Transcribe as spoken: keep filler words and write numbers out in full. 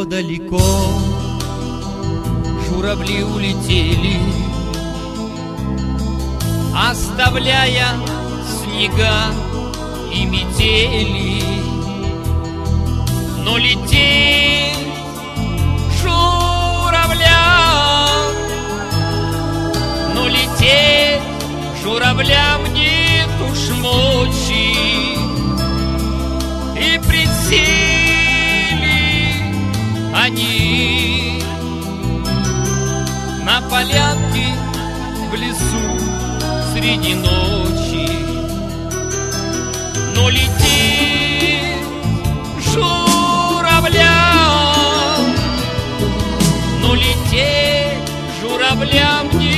далеко-далеко журавли улетели, оставляя снега и метели. Но лететь журавлям, но лететь журавлям нет уж мочи, и присели они на полянке в лесу среди ночи. Но лететь журавлям, но лететь журавлям не